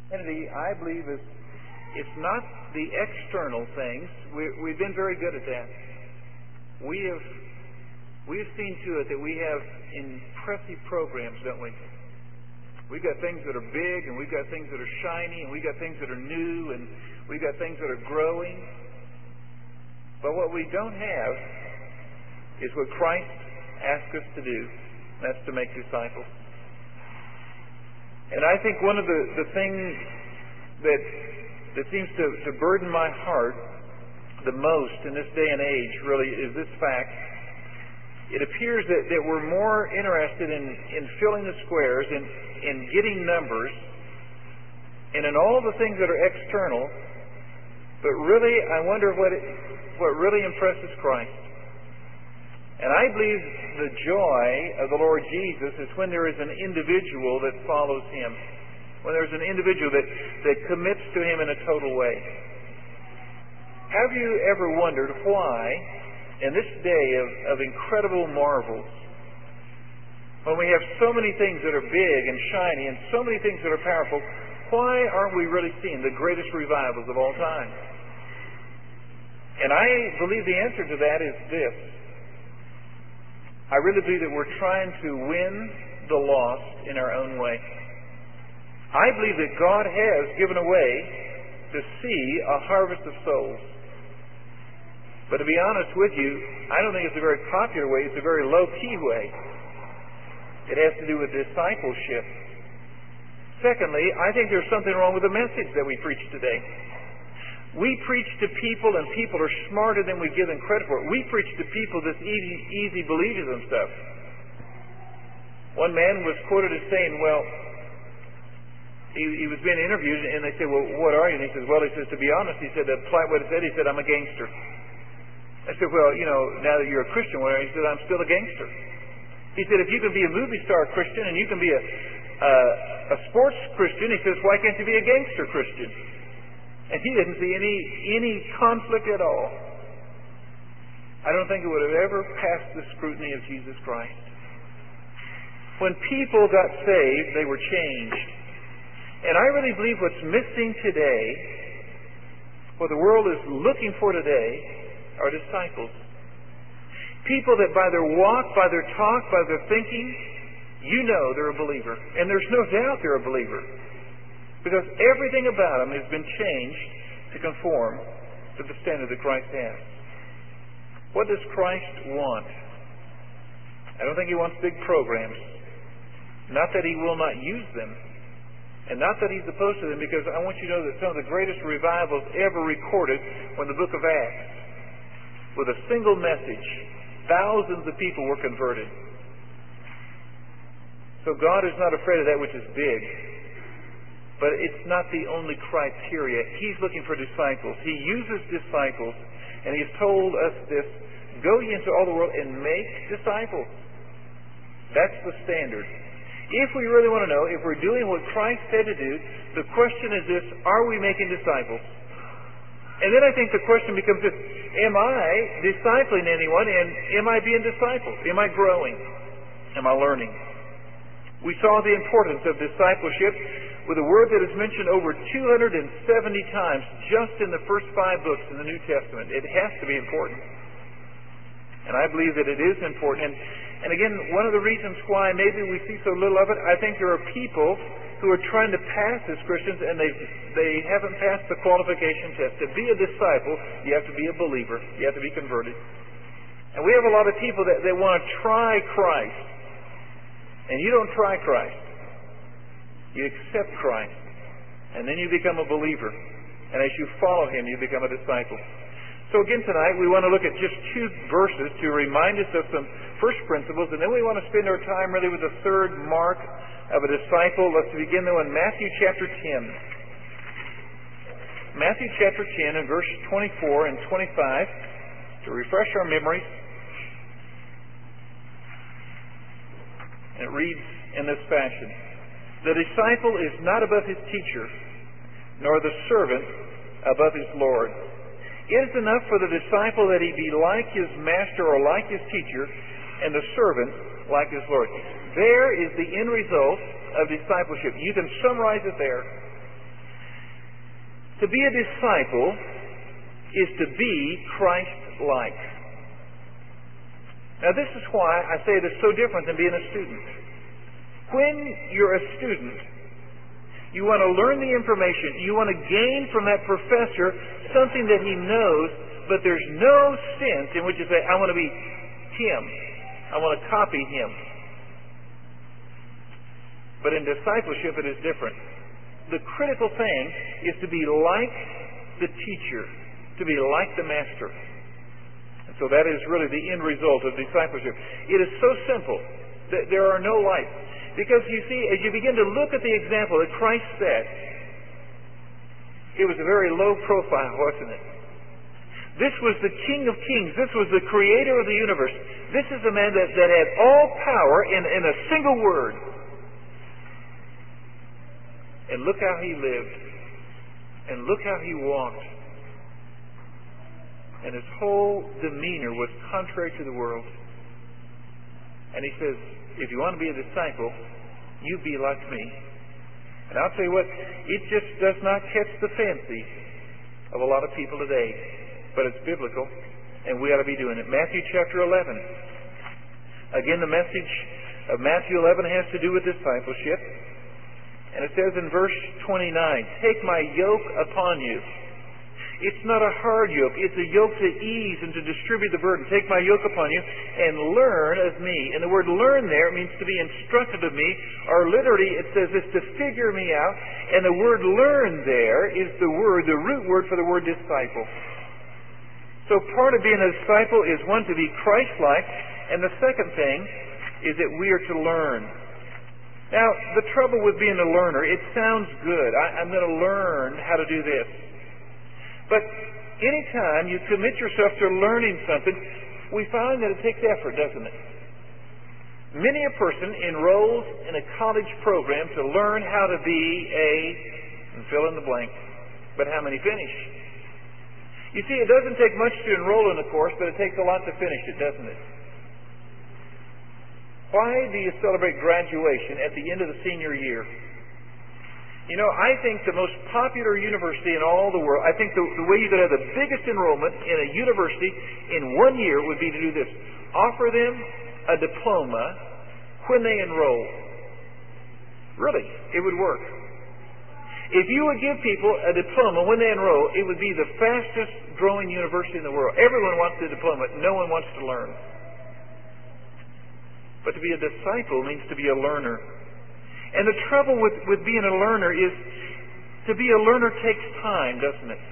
Christianity, I believe, it's not the external things. We've been very good at that. We have seen to it that we have impressive programs, don't we? We've got things that are big, and we've got things that are shiny, and we've got things that are new, and we've got things that are growing. But what we don't have is what Christ asked us to do. That's to make disciples. And I think one of the things that seems to burden my heart the most in this day and age really is this fact. It appears that we're more interested in filling the squares, in getting numbers, and in all the things that are external. But really, I wonder what really impresses Christ. And I believe the joy of the Lord Jesus is when there is an individual that follows Him, when there's an individual that commits to Him in a total way. Have you ever wondered why, in this day of incredible marvels, when we have so many things that are big and shiny and so many things that are powerful, why aren't we really seeing the greatest revivals of all time? And I believe the answer to that is this. I really believe that we're trying to win the lost in our own way. I believe that God has given a way to see a harvest of souls. But to be honest with you, I don't think it's a very popular way. It's a very low-key way. It has to do with discipleship. Secondly, I think there's something wrong with the message that we preach today. We preach to people, and people are smarter than we give them credit for. We preach to people this easy believism stuff. One man was quoted as saying, well, he was being interviewed, and they said, well, what are you? And he says, well, to be honest, he said, polite way to say it, he said, I'm a gangster. I said, well, now that you're a Christian, what are you? He said, I'm still a gangster. He said, if you can be a movie star Christian and you can be a sports Christian, he says, why can't you be a gangster Christian? And he didn't see any conflict at all. I don't think it would have ever passed the scrutiny of Jesus Christ. When people got saved, they were changed. And I really believe what's missing today, what the world is looking for today, are disciples. People that by their walk, by their talk, by their thinking, you know they're a believer. And there's no doubt they're a believer. Because everything about them has been changed to conform to the standard that Christ has. What does Christ want? I don't think He wants big programs. Not that He will not use them. And not that He's opposed to them, because I want you to know that some of the greatest revivals ever recorded were in the book of Acts. With a single message, thousands of people were converted. So God is not afraid of that which is big. But it's not the only criteria. He's looking for disciples. He uses disciples. And He's told us this, go ye into all the world and make disciples. That's the standard. If we really want to know, if we're doing what Christ said to do, the question is this, are we making disciples? And then I think the question becomes this, am I discipling anyone, and am I being discipled? Am I growing? Am I learning? We saw the importance of discipleship with a word that is mentioned over 270 times just in the first 5 books in the New Testament. It has to be important. And I believe that it is important. And again, one of the reasons why maybe we see so little of it, I think there are people who are trying to pass as Christians and they haven't passed the qualification test. To be a disciple, you have to be a believer. You have to be converted. And we have a lot of people that want to try Christ. And you don't try Christ. You accept Christ. And then you become a believer. And as you follow Him, you become a disciple. So again tonight, we want to look at just 2 verses to remind us of some first principles. And then we want to spend our time really with the third mark of a disciple. Let's begin though in Matthew chapter 10. Matthew chapter 10 and verse 24 and 25 to refresh our memories. And it reads in this fashion. The disciple is not above his teacher, nor the servant above his Lord. It is enough for the disciple that he be like his master or like his teacher, and the servant like his Lord. There is the end result of discipleship. You can summarize it there. To be a disciple is to be Christ-like. Now this is why I say it is so different than being a student. When you're a student, you want to learn the information. You want to gain from that professor something that he knows, but there's no sense in which you say, I want to be him. I want to copy him. But in discipleship, it is different. The critical thing is to be like the teacher, to be like the master. And so that is really the end result of discipleship. It is so simple that there are no lights. Because you see, as you begin to look at the example that Christ set, it was a very low profile, wasn't it? This was the King of Kings. This was the Creator of the universe. This is a man that had all power in a single word. And look how he lived. And look how he walked. And his whole demeanor was contrary to the world. And he says, if you want to be a disciple, you be like me. And I'll tell you what, it just does not catch the fancy of a lot of people today. But it's biblical, and we ought to be doing it. Matthew chapter 11. Again, the message of Matthew 11 has to do with discipleship. And it says in verse 29, take my yoke upon you. It's not a hard yoke. It's a yoke to ease and to distribute the burden. Take my yoke upon you and learn of me. And the word learn there means to be instructed of me. Or literally it says this, to figure me out. And the word learn there is the root word for the word disciple. So part of being a disciple is, one, to be Christ-like, and the second thing is that we are to learn. Now, the trouble with being a learner, it sounds good. I'm going to learn how to do this. But anytime you commit yourself to learning something, we find that it takes effort, doesn't it? Many a person enrolls in a college program to learn how to be and fill in the blank. But how many finish? You see, it doesn't take much to enroll in a course, but it takes a lot to finish it, doesn't it? Why do you celebrate graduation at the end of the senior year? You know, I think the most popular university in all the world, I think the way you could have the biggest enrollment in a university in 1 year would be to do this. Offer them a diploma when they enroll. Really, it would work. If you would give people a diploma when they enroll, it would be the fastest growing university in the world. Everyone wants the diploma. No one wants to learn. But to be a disciple means to be a learner. And the trouble with being a learner is, to be a learner takes time, doesn't it?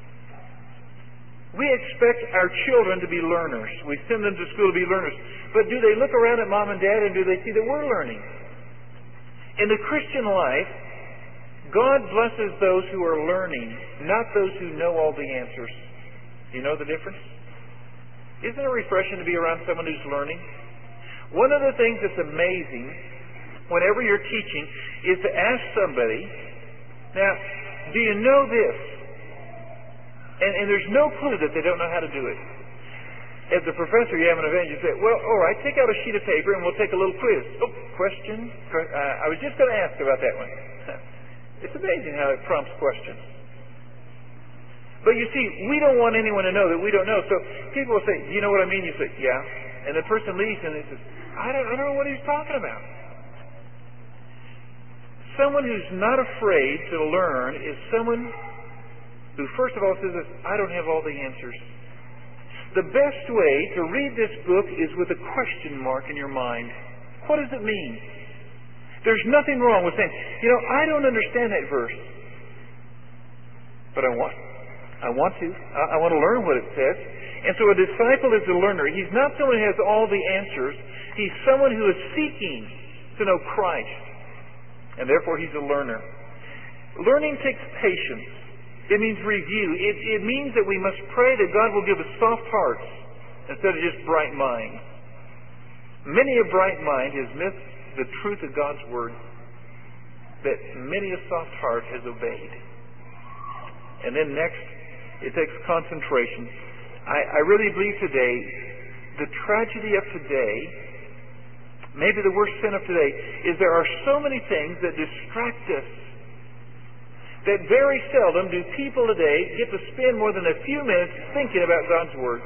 We expect our children to be learners. We send them to school to be learners. But do they look around at mom and dad and do they see that we're learning? In the Christian life, God blesses those who are learning, not those who know all the answers. Do you know the difference? Isn't it refreshing to be around someone who's learning? One of the things that's amazing whenever you're teaching is to ask somebody, now, do you know this? And there's no clue that they don't know how to do it. As a professor, you have an event, you say, well, all right, take out a sheet of paper and we'll take a little quiz. Oh, question? I was just going to ask about that one. It's amazing how it prompts questions. But you see, we don't want anyone to know that we don't know. So people will say, do you know what I mean? You say, yeah. And the person leaves and he says, I don't know what he's talking about. Someone who's not afraid to learn is someone who first of all says this, I don't have all the answers. The best way to read this book is with a question mark in your mind. What does it mean? There's nothing wrong with saying, I don't understand that verse. But I want to. I want to learn what it says. And so a disciple is a learner. He's not someone who has all the answers. He's someone who is seeking to know Christ. And therefore he's a learner. Learning takes patience. It means review. It means that we must pray that God will give us soft hearts instead of just bright minds. Many a bright mind has missed the truth of God's Word that many a soft heart has obeyed. And then next, it takes concentration. I really believe today, the tragedy of today, maybe the worst sin of today, is there are so many things that distract us. that very seldom do people today get to spend more than a few minutes thinking about God's Word.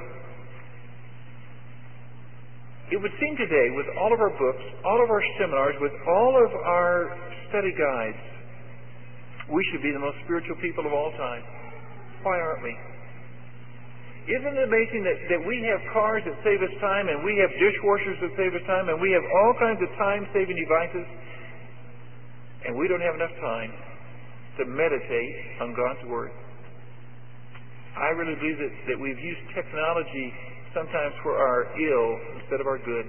It would seem today, with all of our books, all of our seminars, with all of our study guides, we should be the most spiritual people of all time. Why aren't we? Isn't it amazing that we have cars that save us time, and we have dishwashers that save us time, and we have all kinds of time-saving devices, and we don't have enough time to meditate on God's Word? I really believe that we've used technology sometimes for our ill instead of our good.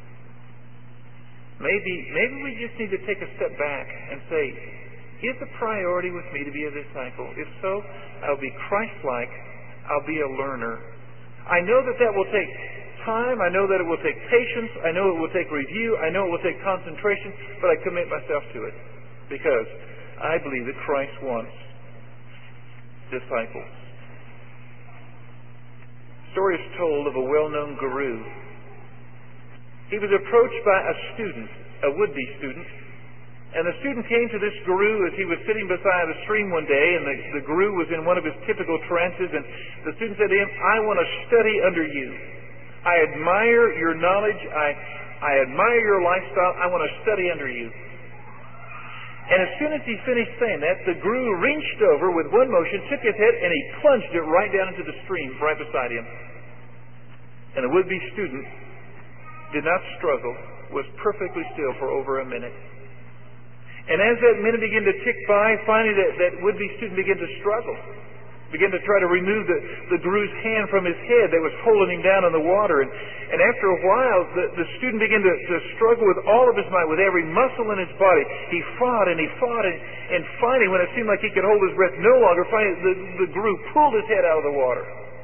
Maybe we just need to take a step back and say, is the priority with me to be a disciple? If so, I'll be Christ-like. I'll be a learner. I know that will take time. I know that it will take patience. I know it will take review. I know it will take concentration. But I commit myself to it because I believe that Christ wants disciples. A story is told of a well-known guru. He was approached by a student, a would-be student, and the student came to this guru as he was sitting beside a stream one day, and the guru was in one of his typical trances, and the student said to him, I want to study under you. I admire your knowledge. I admire your lifestyle. I want to study under you. And as soon as he finished saying that, the guru reached over with one motion, took his head, and he plunged it right down into the stream right beside him. And the would-be student did not struggle, was perfectly still for over a minute. And as that minute began to tick by, finally that would-be student began to struggle, began to try to remove the guru's hand from his head that was holding him down in the water. And after a while, the student began to struggle with all of his might, with every muscle in his body. He fought and he fought, and finally, when it seemed like he could hold his breath no longer, finally the guru pulled his head out of the water.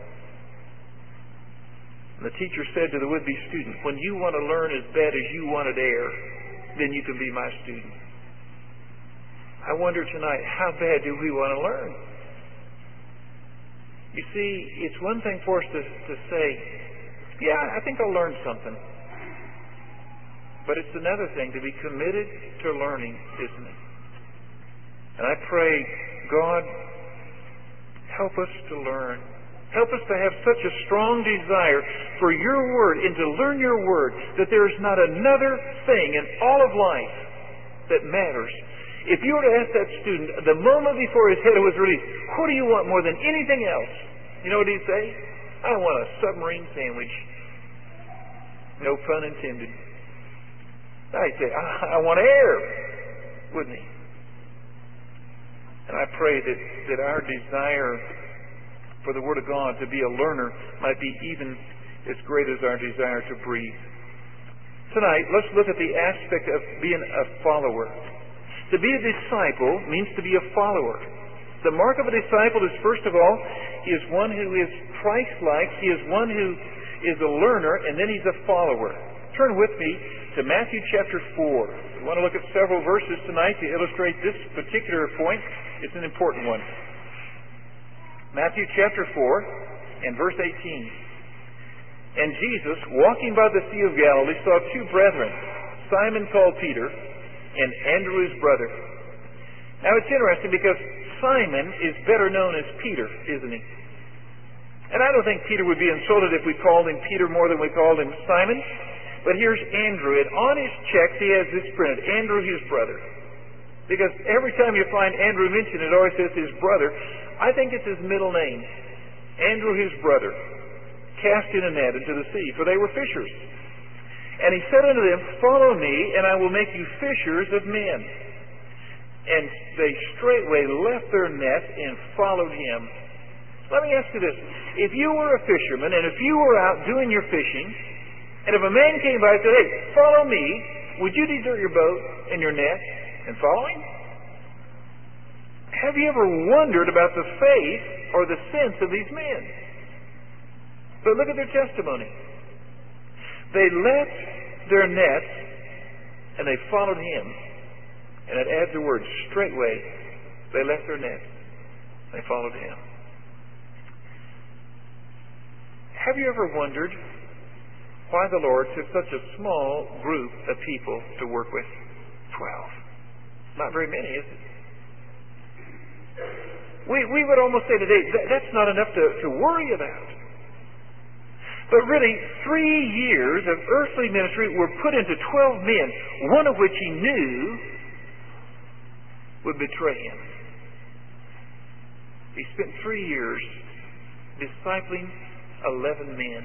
And the teacher said to the would-be student, when you want to learn as bad as you wanted air, then you can be my student. I wonder tonight, how bad do we want to learn? You see, it's one thing for us to say, yeah, I think I'll learn something. But it's another thing to be committed to learning, isn't it? And I pray, God, help us to learn. Help us to have such a strong desire for your Word and to learn your Word that there is not another thing in all of life that matters. If you were to ask that student, the moment before his head was released, what do you want more than anything else? You know what he'd say? I want a submarine sandwich. No pun intended. I'd say, I want air, wouldn't he? And I pray that our desire for the Word of God to be a learner might be even as great as our desire to breathe. Tonight, let's look at the aspect of being a follower. To be a disciple means to be a follower. The mark of a disciple is, first of all, he is one who is Christ-like. He is one who is a learner, and then he's a follower. Turn with me to Matthew chapter 4. We want to look at several verses tonight to illustrate this particular point. It's an important one. Matthew chapter 4 and verse 18. And Jesus, walking by the Sea of Galilee, saw two brethren, Simon called Peter, and Andrew his brother. Now it's interesting because Simon is better known as Peter, isn't he? And I don't think Peter would be insulted if we called him Peter more than we called him Simon. But here's Andrew, and on his checks he has this printed, Andrew his brother. Because every time you find Andrew mentioned, it always says his brother. I think it's his middle name. Andrew his brother, cast in a net into the sea, for they were fishers. And he said unto them, follow me, and I will make you fishers of men. And they straightway left their net and followed him. Let me ask you this. If you were a fisherman, and if you were out doing your fishing, and if a man came by and said, hey, follow me, would you desert your boat and your net and follow him? Have you ever wondered about the faith or the sense of these men? But look at their testimony. They left their nets and they followed him. And it adds the word, straightway, they left their nets. They followed him. Have you ever wondered why the Lord took such a small group of people to work with? 12. Not very many, is it? We would almost say today, that's not enough to worry about. But really, 3 years of earthly ministry were put into 12 men, one of which he knew would betray him. He spent 3 years discipling 11 men.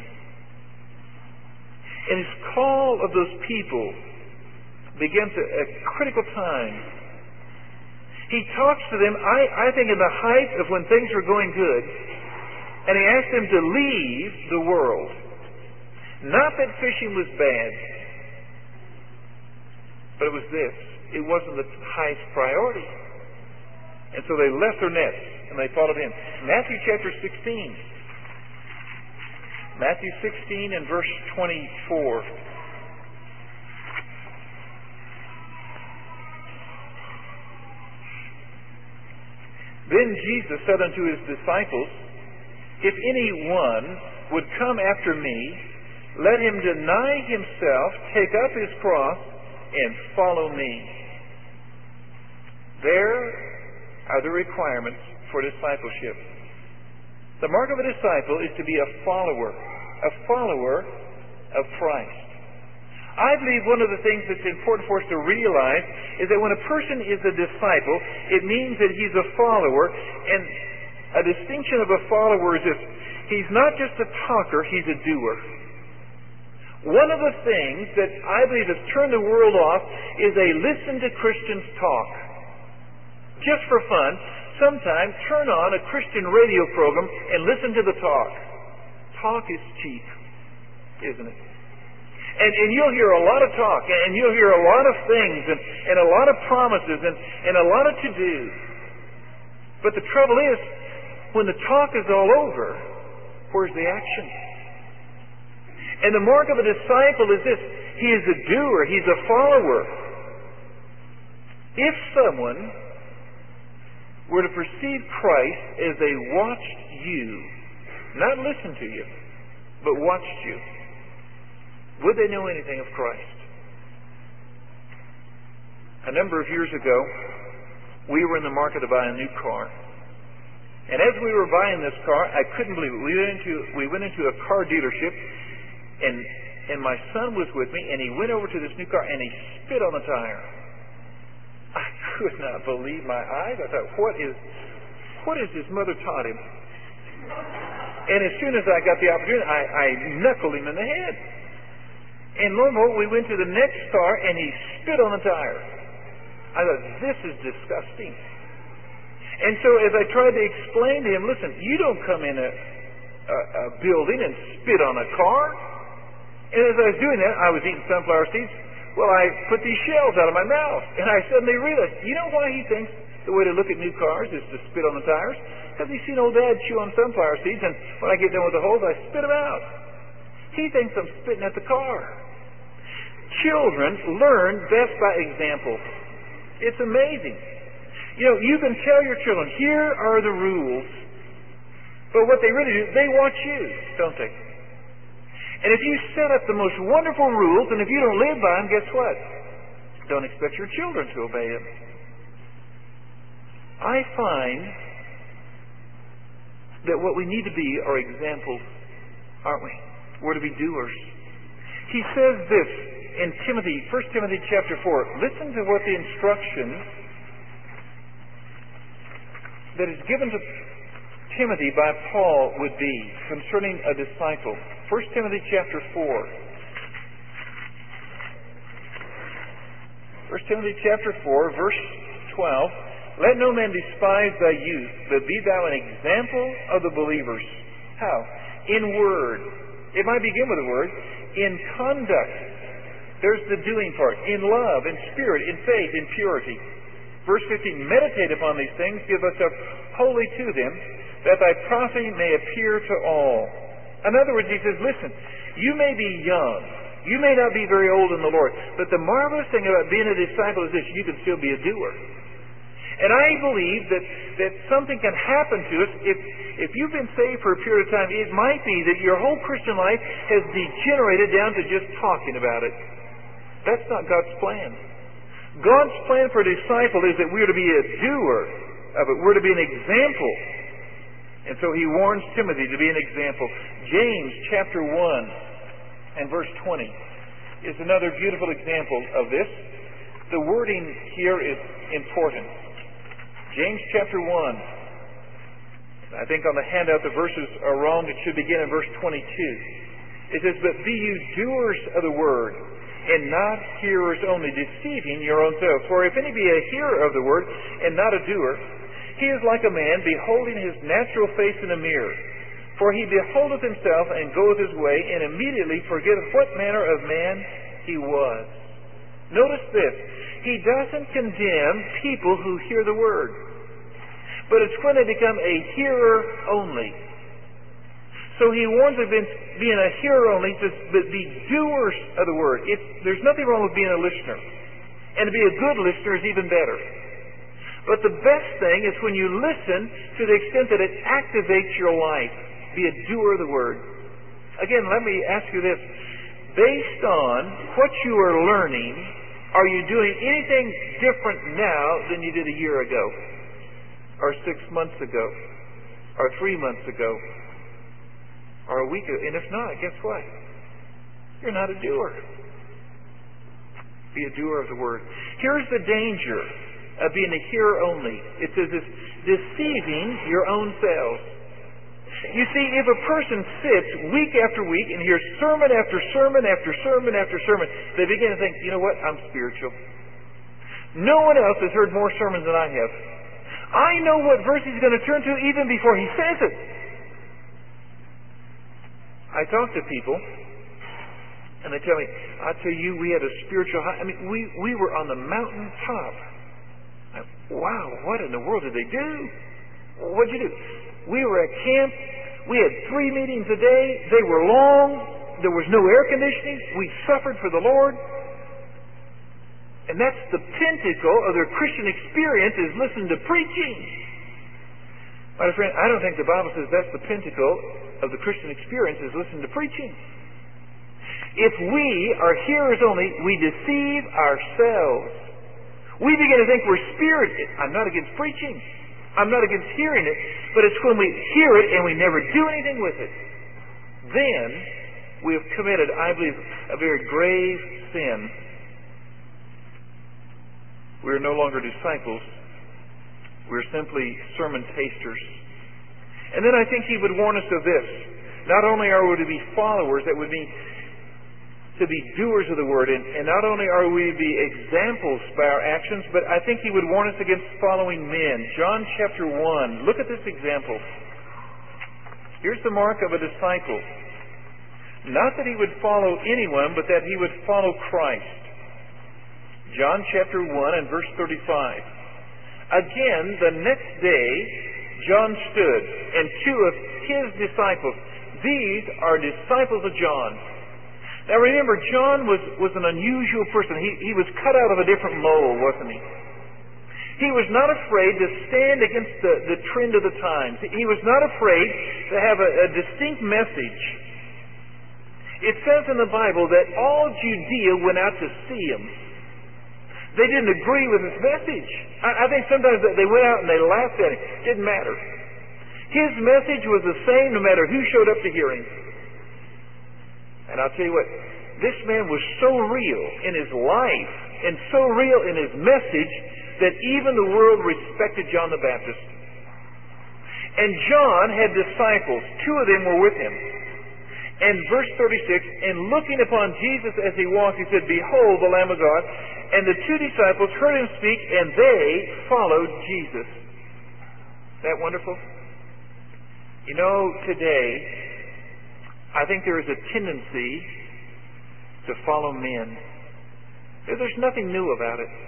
And his call of those people begins at a critical time. He talks to them, I think, in the height of when things were going good, and he asked them to leave the world. Not that fishing was bad, but it was this. It wasn't the highest priority. And so they left their nets, and they followed him. Matthew chapter 16. Matthew 16 and verse 24. Then Jesus said unto his disciples, If any one would come after me, let him deny himself, take up his cross, and follow me. There are the requirements for discipleship. The mark of a disciple is to be a follower of Christ. I believe one of the things that's important for us to realize is that when a person is a disciple, it means that he's a follower, and a distinction of a follower is this: he's not just a talker, he's a doer. One of the things that I believe has turned the world off is they listen to Christians talk. Just for fun, sometimes turn on a Christian radio program and listen to the talk. Talk is cheap, isn't it? And you'll hear a lot of talk, and you'll hear a lot of things, and a lot of promises, and a lot of to-dos. But the trouble is, when the talk is all over, where's the action? And the mark of a disciple is this: he is a doer, he's a follower. If someone were to perceive Christ as they watched you, not listened to you, but watched you, would they know anything of Christ? A number of years ago, we were in the market to buy a new car. And as we were buying this car, I couldn't believe it. We went into a car dealership, and my son was with me, and he went over to this new car, and he spit on the tire. I could not believe my eyes. I thought, what is his mother taught him? And as soon as I got the opportunity, I knuckled him in the head. And lo and behold, we went to the next car, and he spit on the tire. I thought, this is disgusting. And so as I tried to explain to him, listen, you don't come in a building and spit on a car. And as I was doing that, I was eating sunflower seeds. Well, I put these shells out of my mouth, and I suddenly realized, you know why he thinks the way to look at new cars is to spit on the tires? Because he's seen old Dad chew on sunflower seeds, and when I get done with the holes, I spit them out. He thinks I'm spitting at the car. Children learn best by example. It's amazing. You know, you can tell your children, here are the rules. But what they really do, they watch you, don't they? And if you set up the most wonderful rules, and if you don't live by them, guess what? Don't expect your children to obey them. I find that what we need to be are examples, aren't we? We're to be doers. He says this in 1 Timothy chapter 4. Listen to what the instruction that is given to Timothy by Paul would be concerning a disciple. 1 Timothy chapter 4. 1 Timothy chapter 4, verse 12. Let no man despise thy youth, but be thou an example of the believers. How? In word. It might begin with a word. In conduct. There's the doing part. In love, in spirit, in faith, in purity. Verse 15, meditate upon these things, give thyself wholly to them, that thy prophecy may appear to all. In other words, he says, listen, you may be young, you may not be very old in the Lord, but the marvelous thing about being a disciple is this: you can still be a doer. And I believe that something can happen to us if you've been saved for a period of time. It might be that your whole Christian life has degenerated down to just talking about it. That's not God's plan. God's plan for a disciple is that we are to be a doer of it. We're to be an example. And so he warns Timothy to be an example. James chapter 1 and verse 20 is another beautiful example of this. The wording here is important. James chapter 1. I think on the handout the verses are wrong. It should begin in verse 22. It says, "But be you doers of the word, and not hearers only, deceiving your own selves. For if any be a hearer of the word, and not a doer, he is like a man beholding his natural face in a mirror. For he beholdeth himself, and goeth his way, and immediately forgetteth what manner of man he was." Notice this. He doesn't condemn people who hear the word. But it's when they become a hearer only. So he warns against being a hearer only, but be doers of the word. There's nothing wrong with being a listener. And to be a good listener is even better. But the best thing is when you listen to the extent that it activates your life. Be a doer of the word. Again, let me ask you this. Based on what you are learning, are you doing anything different now than you did a year ago? Or 6 months ago? Or 3 months ago? Or a week ago? And if not, guess what? You're not a doer. Be a doer of the word. Here's the danger of being a hearer only. It says this, deceiving your own selves. You see, if a person sits week after week and hears sermon after sermon after sermon after sermon, they begin to think, you know what, I'm spiritual. No one else has heard more sermons than I have. I know what verse he's going to turn to even before he says it. I talk to people, and they tell me, I tell you, we had a spiritual high. I mean, we were on the mountain top. Wow, what in the world did they do? What'd you do? We were at camp. We had 3 meetings a day. They were long. There was no air conditioning. We suffered for the Lord. And that's the pinnacle of their Christian experience, is listen to preaching. My friend, I don't think the Bible says that's the pinnacle of the Christian experience, is listen to preaching. If we are hearers only, we deceive ourselves. We begin to think we're spirited. I'm not against preaching. I'm not against hearing it. But it's when we hear it and we never do anything with it. Then we have committed, I believe, a very grave sin. We are no longer disciples. We're simply sermon tasters. And then I think he would warn us of this. Not only are we to be followers, that would mean to be doers of the word, and not only are we to be examples by our actions, but I think he would warn us against following men. John chapter 1. Look at this example. Here's the mark of a disciple. Not that he would follow anyone, but that he would follow Christ. John chapter 1 and verse 35. Again, the next day, John stood, and 2 of his disciples. These are disciples of John. Now remember, John was an unusual person. He was cut out of a different mold, wasn't he? He was not afraid to stand against the trend of the times. He was not afraid to have a distinct message. It says in the Bible that all Judea went out to see him. They didn't agree with his message. I think sometimes they went out and they laughed at him. It didn't matter. His message was the same no matter who showed up to hear him. And I'll tell you what, this man was so real in his life and so real in his message that even the world respected John the Baptist. And John had disciples. 2 of them were with him. And verse 36, and looking upon Jesus as he walked, he said, Behold the Lamb of God. And the 2 disciples heard him speak, and they followed Jesus. Isn't that wonderful? You know, today, I think there is a tendency to follow men. There's nothing new about it.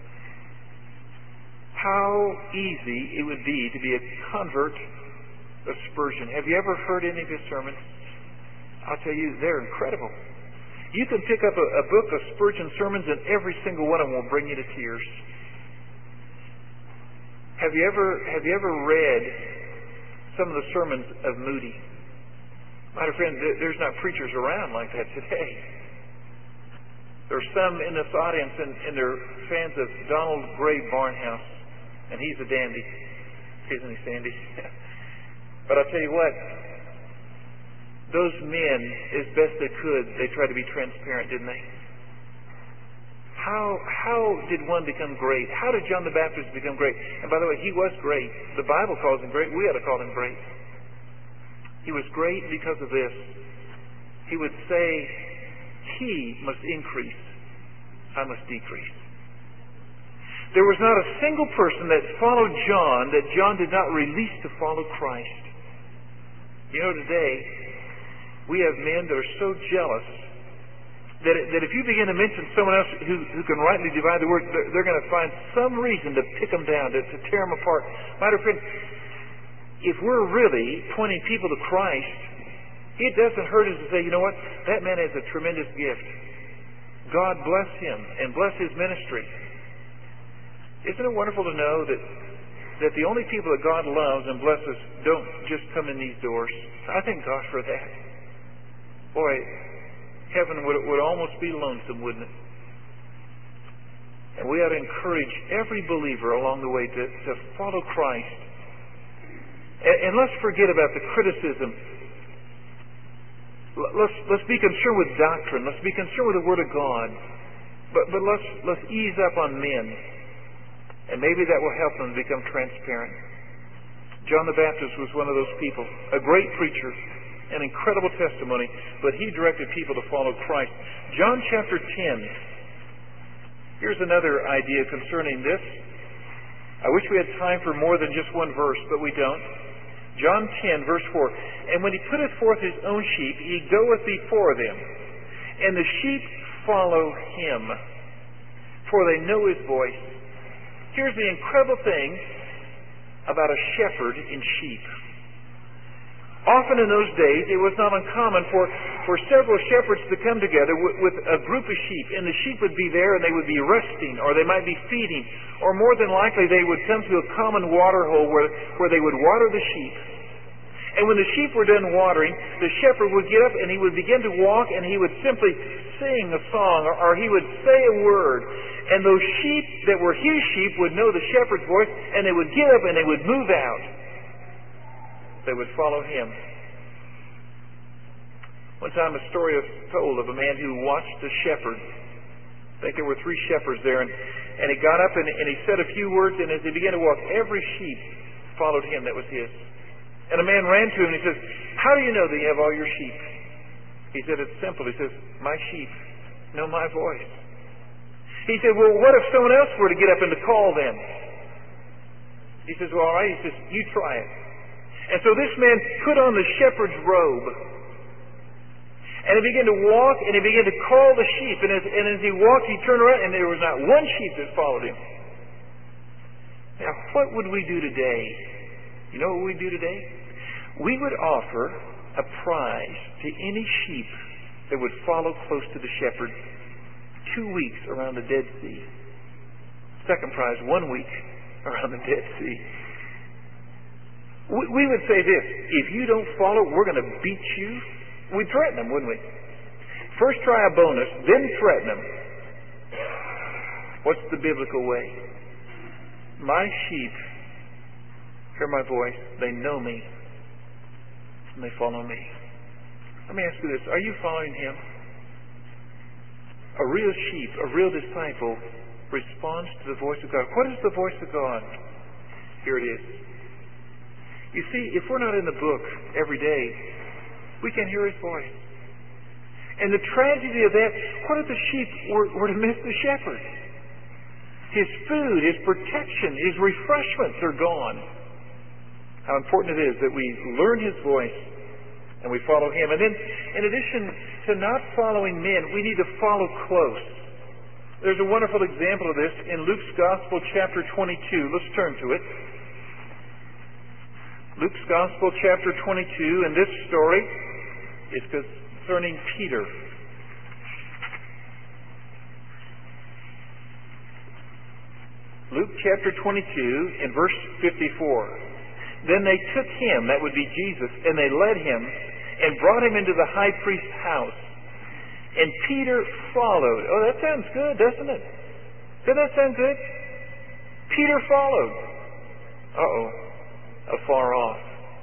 How easy it would be to be a convert of Spurgeon. Have you ever heard any of his sermons? I'll tell you, they're incredible. You can pick up a book of Spurgeon sermons, and every single one of them will bring you to tears. Have you ever read some of the sermons of Moody? My friend, there's not preachers around like that today. There's some in this audience, and they're fans of Donald Gray Barnhouse, and he's a dandy. Isn't he, Sandy? But I'll tell you what, those men, as best they could, they tried to be transparent, didn't they? How did one become great? How did John the Baptist become great? And by the way, he was great. The Bible calls him great. We ought to call him great. He was great because of this. He would say, he must increase, I must decrease. There was not a single person that followed John that John did not release to follow Christ. You know, today, we have men that are so jealous that if you begin to mention someone else who can rightly divide the word, they're going to find some reason to pick them down, to tear them apart. My dear friend, if we're really pointing people to Christ, it doesn't hurt us to say, you know what, that man has a tremendous gift. God bless him and bless his ministry. Isn't it wonderful to know that the only people that God loves and blesses don't just come in these doors? I thank God for that. Boy, heaven would almost be lonesome, wouldn't it? And we ought to encourage every believer along the way to follow Christ. And let's forget about the criticism. Let's be concerned with doctrine. Let's be concerned with the Word of God. But let's ease up on men. And maybe that will help them become transparent. John the Baptist was one of those people. A great preacher. An incredible testimony. But he directed people to follow Christ. John chapter 10. Here's another idea concerning this. I wish we had time for more than just one verse, but we don't. John 10, verse 4. And when he putteth forth his own sheep, he goeth before them. And the sheep follow him, for they know his voice. Here's the incredible thing about a shepherd in sheep. Often in those days, it was not uncommon for several shepherds to come together with a group of sheep. And the sheep would be there and they would be resting, or they might be feeding. Or more than likely, they would come to a common water hole where they would water the sheep. And when the sheep were done watering, the shepherd would get up and he would begin to walk, and he would simply sing a song, or he would say a word. And those sheep that were his sheep would know the shepherd's voice, and they would get up and they would move out. They would follow him. One time a story was told of a man who watched a shepherd. I think there were 3 shepherds there, and he got up and he said a few words, and as he began to walk, every sheep followed him that was his. And a man ran to him and he says, "How do you know that you have all your sheep?" He said, "It's simple." He says, "My sheep know my voice." He said, "Well, what if someone else were to get up and to call them?" He says, "Well, all right." He says, "You try it." And so this man put on the shepherd's robe. And he began to walk, and he began to call the sheep. And as he walked, he turned around, and there was not one sheep that followed him. Now, what would we do today? You know what we do today? We would offer a prize to any sheep that would follow close to the shepherd 2 weeks around the Dead Sea. Second prize, 1 week around the Dead Sea. We would say this: if you don't follow, we're going to beat you. We'd threaten them, wouldn't we? First try a bonus, then threaten them. What's the biblical way? My sheep hear my voice, they know me, and they follow me. Let me ask you this: are you following him? A real sheep, a real disciple, responds to the voice of God. What is the voice of God? Here it is. You see, if we're not in the book every day, we can't hear his voice. And the tragedy of that, what if the sheep were to miss the shepherd? His food, his protection, his refreshments are gone. How important it is that we learn his voice and we follow him. And then, in addition to not following men, we need to follow close. There's a wonderful example of this in Luke's Gospel, chapter 22. Let's turn to it. Luke's Gospel, chapter 22, and this story is concerning Peter. Luke chapter 22, in verse 54. Then they took him, that would be Jesus, and they led him and brought him into the high priest's house. And Peter followed. Oh, that sounds good, doesn't it? Doesn't that sound good? Peter followed. Uh-oh. afar off.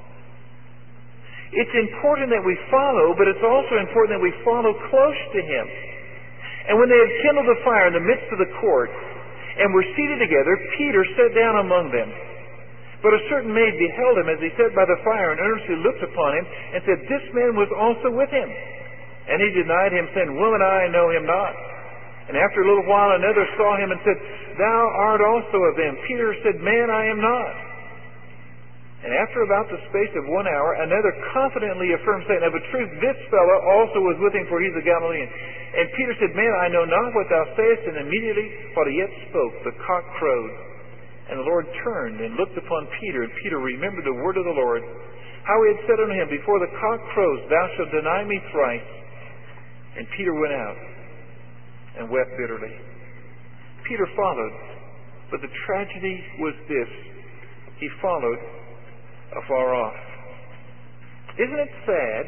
It's important that we follow, but it's also important that we follow close to Him. And when they had kindled a fire in the midst of the court, and were seated together, Peter sat down among them. But a certain maid beheld him as he sat by the fire, and earnestly looked upon him, and said, This man was also with him. And he denied him, saying, Woman, I know him not. And after a little while another saw him, and said, Thou art also of them. Peter said, Man, I am not. And after about the space of 1 hour, another confidently affirmed, saying, Of a truth, this fellow also was with him, for he is a Galilean. And Peter said, Man, I know not what thou sayest. And immediately, while he yet spoke, the cock crowed. And the Lord turned and looked upon Peter. And Peter remembered the word of the Lord, how he had said unto him, Before the cock crows, thou shalt deny me thrice. And Peter went out and wept bitterly. Peter followed, but the tragedy was this. He followed afar off. Isn't it sad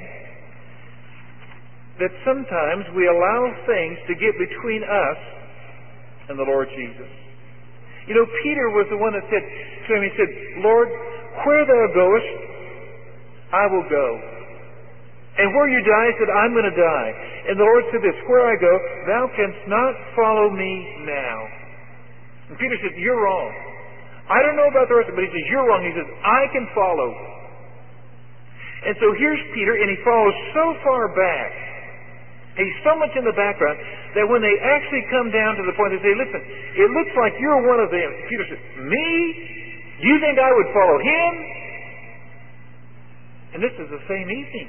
that sometimes we allow things to get between us and the Lord Jesus? You know, Peter was the one that said to him, he said, Lord, where thou goest, I will go. And where you die, he said, I'm going to die. And the Lord said this, Where I go, thou canst not follow me now. And Peter said, You're wrong. I don't know about the rest of it, but he says, You're wrong. He says, I can follow. And so here's Peter, and he follows so far back. He's so much in the background that when they actually come down to the point, they say, Listen, it looks like you're one of them. Peter says, Me? You think I would follow him? And this is the same evening.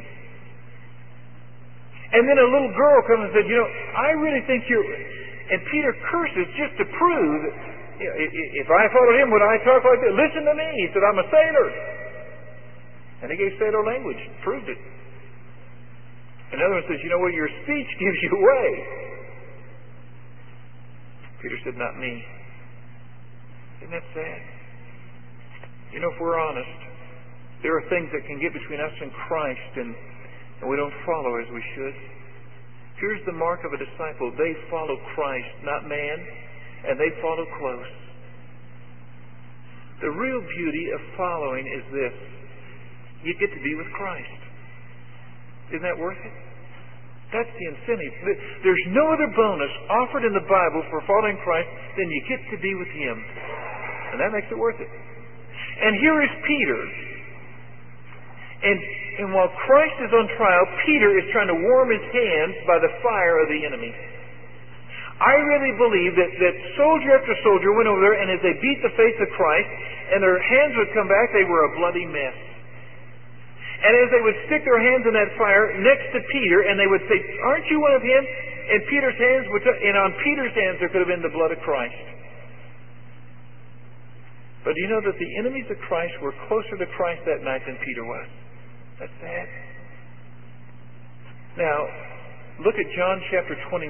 And then a little girl comes and said, You know, I really think you're... And Peter curses just to prove that, you know, if I followed him, would I talk like that? Listen to me. He said, I'm a sailor. And he gave sailor language, proved it. Another one says, You know what, your speech gives you away. Peter said, Not me. Isn't that sad? You know, if we're honest, there are things that can get between us and Christ, and we don't follow as we should. Here's the mark of a disciple. They follow Christ, not man, and they follow close. The real beauty of following is this. You get to be with Christ. Isn't that worth it? That's the incentive. There's no other bonus offered in the Bible for following Christ than you get to be with Him. And that makes it worth it. And here is Peter. And while Christ is on trial, Peter is trying to warm his hands by the fire of the enemy. I really believe that soldier after soldier went over there, and as they beat the face of Christ, and their hands would come back, they were a bloody mess. And as they would stick their hands in that fire next to Peter, and they would say, Aren't you one of him? And Peter's hands would, and on Peter's hands there could have been the blood of Christ. But do you know that the enemies of Christ were closer to Christ that night than Peter was? That's sad. Now, look at John chapter 21.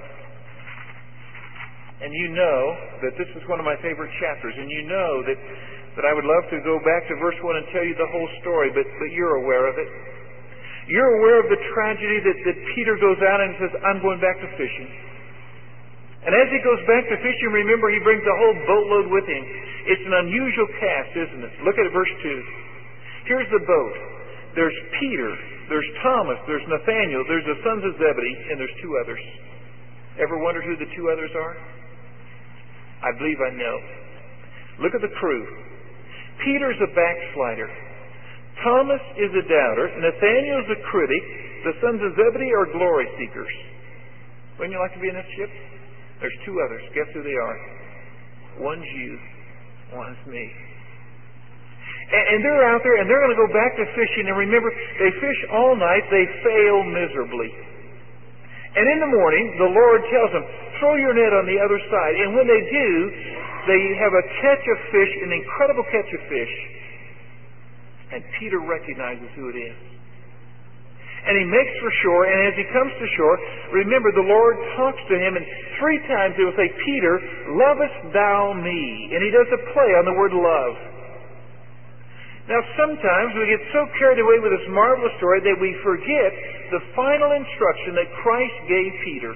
And you know that this is one of my favorite chapters. And you know that I would love to go back to verse 1 and tell you the whole story, but you're aware of it. You're aware of the tragedy that Peter goes out and says, I'm going back to fishing. And as he goes back to fishing, remember, he brings a whole boatload with him. It's an unusual cast, isn't it? Look at verse 2. Here's the boat. There's Peter, there's Thomas, there's Nathaniel, there's the sons of Zebedee, and there's two others. Ever wondered who the two others are? I believe I know. Look at the crew. Peter's a backslider. Thomas is a doubter. Nathaniel's a critic. The sons of Zebedee are glory seekers. Wouldn't you like to be in this ship? There's two others. Guess who they are? One's you, one's me. And they're out there, and they're going to go back to fishing. And remember, they fish all night. They fail miserably. And in the morning, the Lord tells them, throw your net on the other side. And when they do, they have a catch of fish, an incredible catch of fish. And Peter recognizes who it is. And he makes for shore, and as he comes to shore, remember, the Lord talks to him, and 3 times he will say, Peter, lovest thou me? And he does a play on the word love. Now, sometimes we get so carried away with this marvelous story that we forget the final instruction that Christ gave Peter.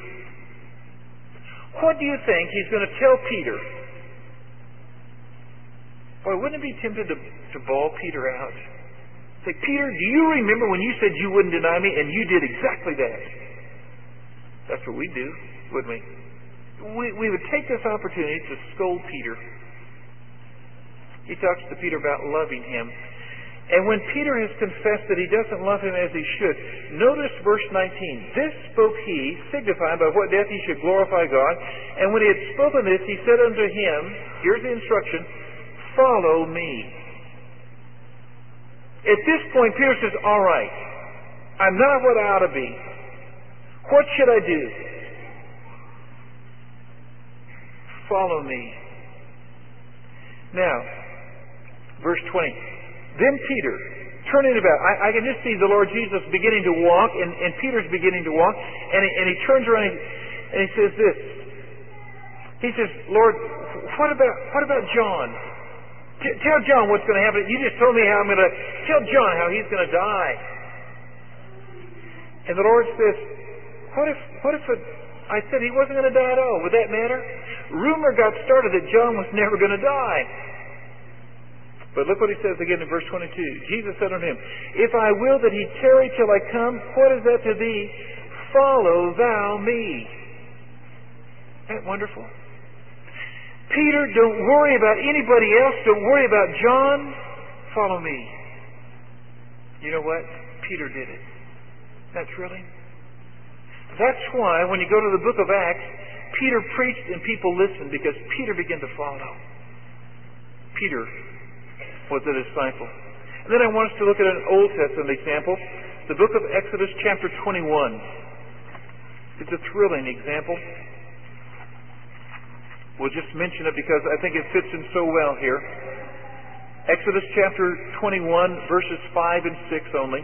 What do you think he's going to tell Peter? Boy, wouldn't it be tempted to bawl Peter out? Say, Peter, do you remember when you said you wouldn't deny me, and you did exactly that? That's what we do, wouldn't we? We would take this opportunity to scold Peter. He talks to Peter about loving him. And when Peter has confessed that he doesn't love him as he should, notice verse 19. This spoke he, signifying by what death he should glorify God. And when he had spoken this, he said unto him, here's the instruction, follow me. At this point, Peter says, all right, I'm not what I ought to be. What should I do? Follow me. Now, verse 20. Then Peter, turning about, I can just see the Lord Jesus beginning to walk, and Peter's beginning to walk, and he turns around and he says this. He says, Lord, what about John? Tell John what's going to happen. You just told me how I'm going to... Tell John how he's going to die. And the Lord says, what if I said he wasn't going to die at all? Would that matter? Rumor got started that John was never going to die. But look what he says again in verse 22. Jesus said unto him, if I will that he tarry till I come, what is that to thee? Follow thou me. Isn't that wonderful? Peter, don't worry about anybody else. Don't worry about John. Follow me. You know what? Peter did it. That's really... That's why when you go to the book of Acts, Peter preached and people listened because Peter began to follow. Peter was a disciple. And then I want us to look at an Old Testament example. The book of Exodus chapter 21. It's a thrilling example. We'll just mention it because I think it fits in so well here. Exodus chapter 21, verses 5 and 6 only.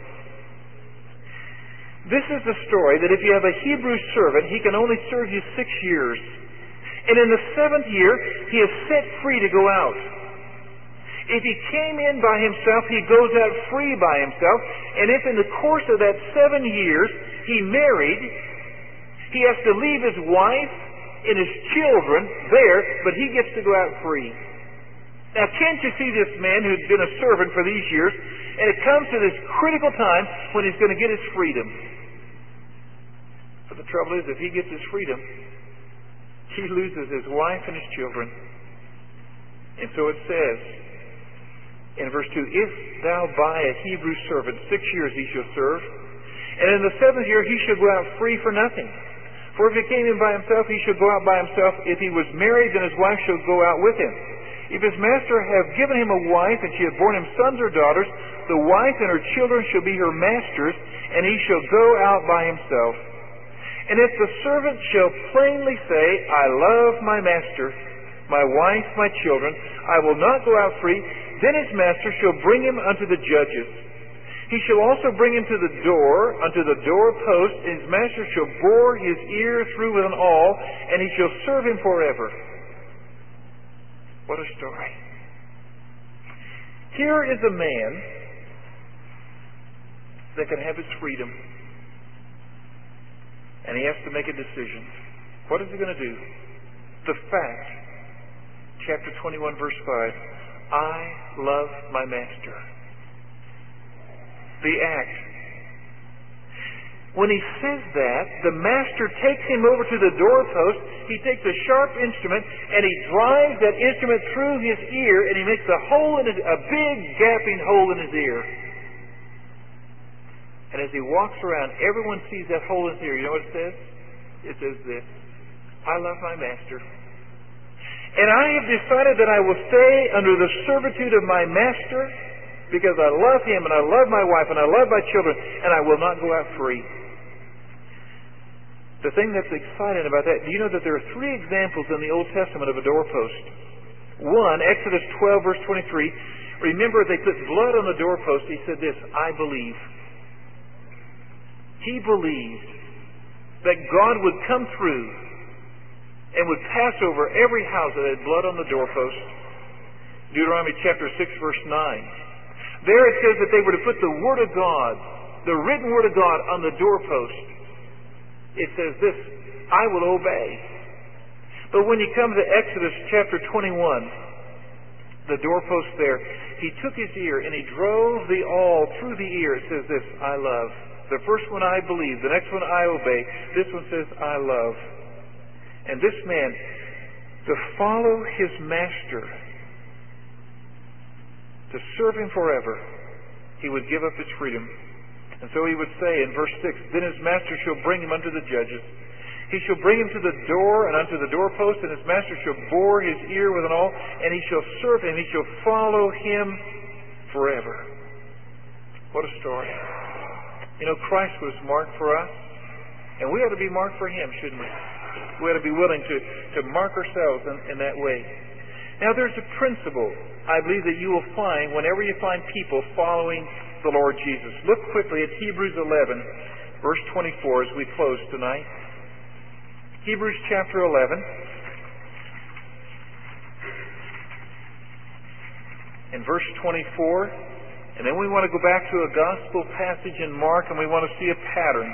This is the story that if you have a Hebrew servant, he can only serve you 6 years. And in the 7th year, he is set free to go out. If he came in by himself, he goes out free by himself. And if in the course of that 7 years he married, he has to leave his wife and his children there, but he gets to go out free. Now, can't you see this man who's been a servant for these years, and it comes to this critical time when he's going to get his freedom. But the trouble is, if he gets his freedom, he loses his wife and his children. And so it says in verse 2, if thou buy a Hebrew servant, 6 years he shall serve, and in the 7th year he shall go out free for nothing. For if he came in by himself, he shall go out by himself. If he was married, then his wife shall go out with him. If his master have given him a wife, and she have borne him sons or daughters, the wife and her children shall be her master's, and he shall go out by himself. And if the servant shall plainly say, I love my master, my wife, my children, I will not go out free, then his master shall bring him unto the judges. He shall also bring him to the door, unto the doorpost, and his master shall bore his ear through with an awl, and he shall serve him forever. What a story. Here is a man that can have his freedom, and he has to make a decision. What is he going to do? The fact, chapter 21, verse 5, I love my master. The act. When he says that, the master takes him over to the doorpost. He takes a sharp instrument and he drives that instrument through his ear, and he makes a big gaping hole in his ear. And as he walks around, everyone sees that hole in his ear. You know what it says? It says this: I love my master. And I have decided that I will stay under the servitude of my master, because I love him, and I love my wife, and I love my children, and I will not go out free. The thing that's exciting about that, do you know that there are 3 examples in the Old Testament of a doorpost? One, Exodus 12, verse 23. Remember, they put blood on the doorpost. He said this, I believe. He believed that God would come through and would pass over every house that had blood on the doorpost. Deuteronomy chapter 6, verse 9. There it says that they were to put the Word of God, the written Word of God, on the doorpost. It says this, I will obey. But when you come to Exodus chapter 21, the doorpost there, he took his ear and he drove the awl through the ear. It says this, I love. The first one I believe, the next one I obey. This one says, I love. And this man, to follow his master, to serve him forever, he would give up his freedom. And so he would say in verse 6, then his master shall bring him unto the judges. He shall bring him to the door and unto the doorpost, and his master shall bore his ear with an awl, and he shall serve him. He shall follow him forever. What a story. You know, Christ was marked for us, and we ought to be marked for him, shouldn't we? We ought to be willing to mark ourselves in that way. Now, there's a principle, I believe, that you will find whenever you find people following the Lord Jesus. Look quickly at Hebrews 11, verse 24, as we close tonight. Hebrews chapter 11. In verse 24. And then we want to go back to a gospel passage in Mark, and we want to see a pattern.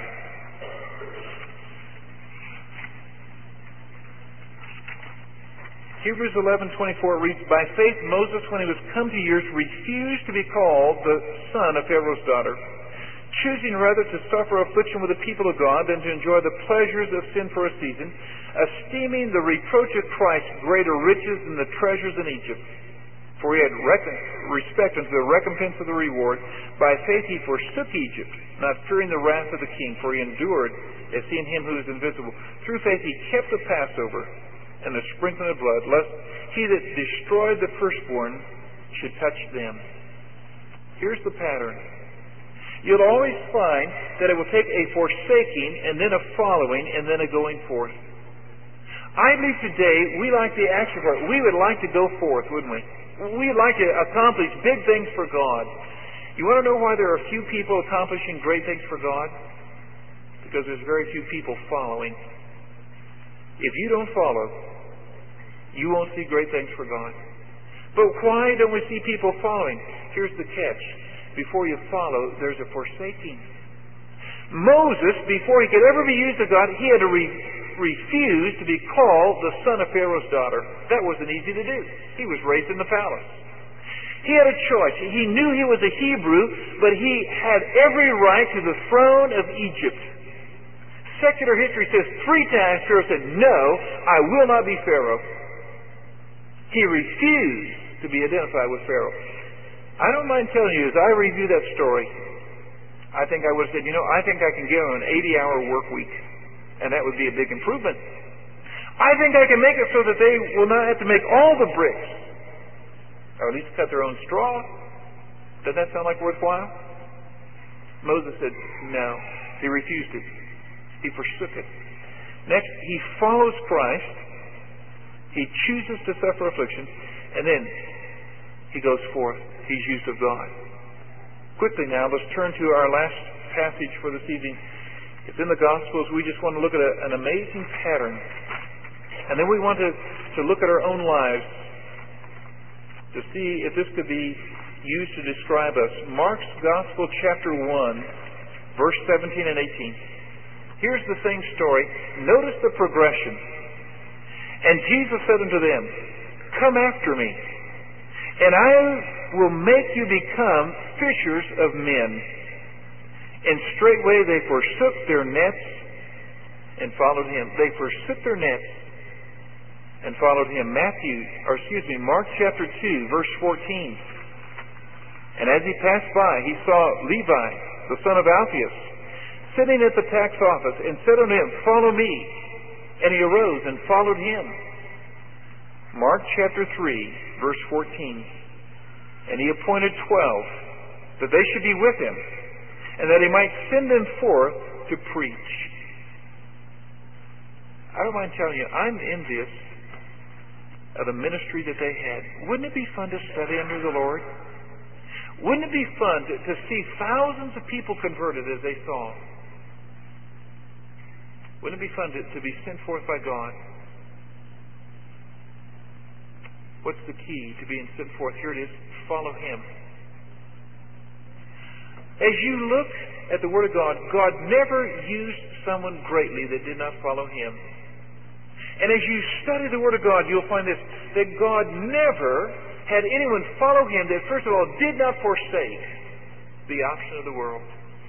Hebrews 11:24 reads, by faith Moses, when he was come to years, refused to be called the son of Pharaoh's daughter, choosing rather to suffer affliction with the people of God than to enjoy the pleasures of sin for a season, esteeming the reproach of Christ greater riches than the treasures in Egypt. For he had respect unto the recompense of the reward. By faith he forsook Egypt, not fearing the wrath of the king, for he endured as seeing him who is invisible. Through faith he kept the Passover and the sprinkling of blood, lest he that destroyed the firstborn should touch them. Here's the pattern. You'll always find that it will take a forsaking and then a following and then a going forth. I believe today we like the action part. We would like to go forth, wouldn't we? We'd like to accomplish big things for God. You want to know why there are few people accomplishing great things for God? Because there's very few people following. If you don't follow, you won't see great things for God. But why don't we see people following? Here's the catch. Before you follow, there's a forsaking. Moses, before he could ever be used of God, he had to refuse to be called the son of Pharaoh's daughter. That wasn't easy to do. He was raised in the palace. He had a choice. He knew he was a Hebrew, but he had every right to the throne of Egypt. Secular history says 3 times Pharaoh said, no, I will not be Pharaoh. He refused to be identified with Pharaoh. I don't mind telling you, as I review that story, I think I would have said, I think I can give him an 80-hour work week. And that would be a big improvement. I think I can make it so that they will not have to make all the bricks. Or at least cut their own straw. Doesn't that sound like worthwhile? Moses said, no. He refused it. He forsook it. Next, he follows Christ. He chooses to suffer affliction. And then he goes forth. He's used of God. Quickly now, let's turn to our last passage for this evening. It's in the Gospels. We just want to look at an amazing pattern. And then we want to look at our own lives to see if this could be used to describe us. Mark's Gospel, chapter 1, verse 17 and 18. Here's the same story. Notice the progression. And Jesus said unto them, come after me, and I will make you become fishers of men. And straightway they forsook their nets and followed him. They forsook their nets and followed him. Mark chapter 2, verse 14. And as he passed by, he saw Levi, the son of Alphaeus, sitting at the tax office, and said unto him, follow me. And he arose and followed him. Mark chapter 3, verse 14. And he appointed 12, that they should be with him, and that he might send them forth to preach. I don't mind telling you, I'm envious of the ministry that they had. Wouldn't it be fun to study under the Lord? Wouldn't it be fun to see thousands of people converted as they saw? Wouldn't it be fun to be sent forth by God? What's the key to being sent forth? Here it is. Follow him. As you look at the Word of God, God never used someone greatly that did not follow him. And as you study the Word of God, you'll find this, that God never had anyone follow Him that, first of all, did not forsake the option of the world.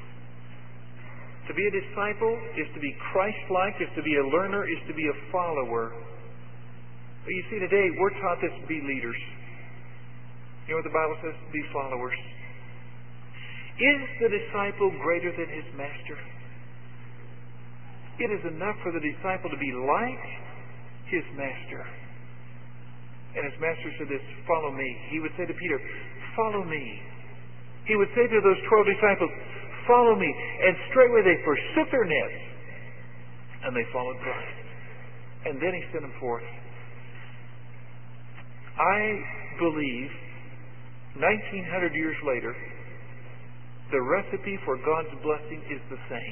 To be a disciple is to be Christ-like, is to be a learner, is to be a follower. But you see, today we're taught this to be leaders. You know what the Bible says? To be followers. Is the disciple greater than his master? It is enough for the disciple to be like his master. And his master said this, follow me. He would say to Peter, follow me. He would say to those 12 disciples, follow me. And straightway they forsook their nets and they followed Christ. And then He sent them forth. I believe 1900 years later, the recipe for God's blessing is the same.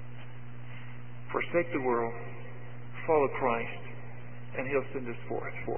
Forsake the world, follow Christ, and He'll send us forth.